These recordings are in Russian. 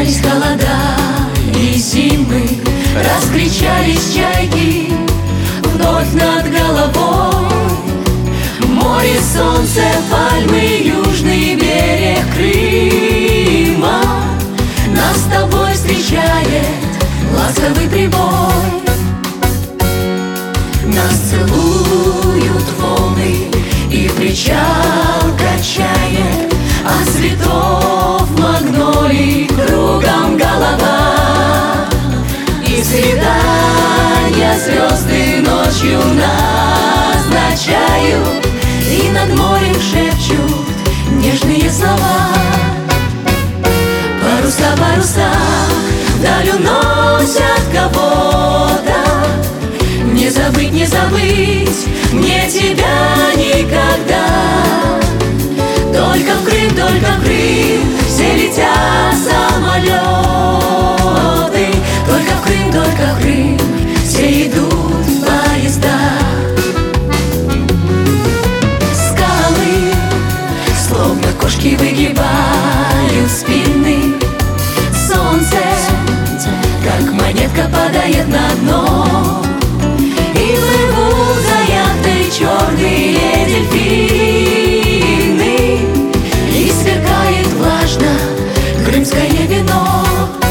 Сменялись холода и зимы, раскричались чайки вновь над головой. Море, солнце, пальмы, южный берег Крыма нас с тобой встречает ласковый прибой. Нас целуют волны и причал качает, а цветов магнолий кругом голова. И свидания звезды ночью назначают, и над морем шепчут нежные слова. Паруса, паруса вдаль уносят кого-то. Не забыть, не забыть мне тебя никогда. Только в Крым, только в Крым все летят самолеты. Только в Крым, только в Крым все идут поезда. Скалы, словно кошки, выгибают спины. Солнце, как монетка, падает на дно. И плывут за яхтой черные дельфины, и сверкает влажно крымское вино.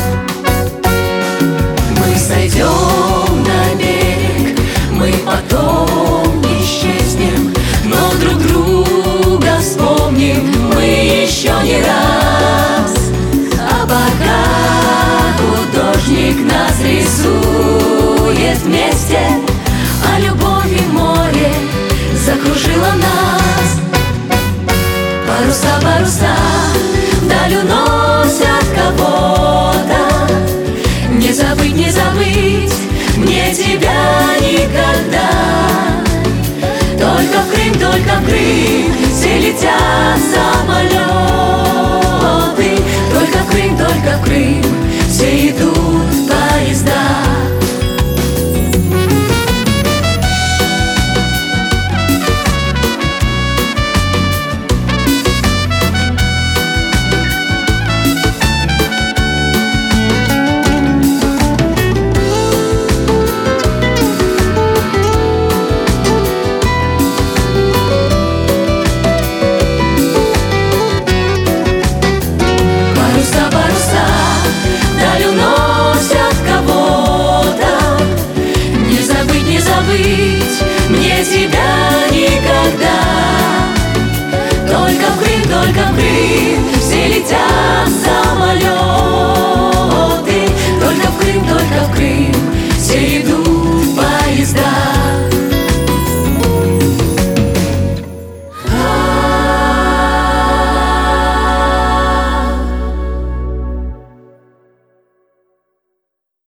Мы сойдем на берег, мы потом исчезнем, но друг друга вспомним мы еще не раз. А пока художник нас рисует вместе, а любовь и море закружило нас. Паруса, паруса вдаль уносят кого-то. Не забыть, не забыть мне тебя никогда. Только в Крым, только в Крым все летят самолеты. Только в Крым, только в Крым все идут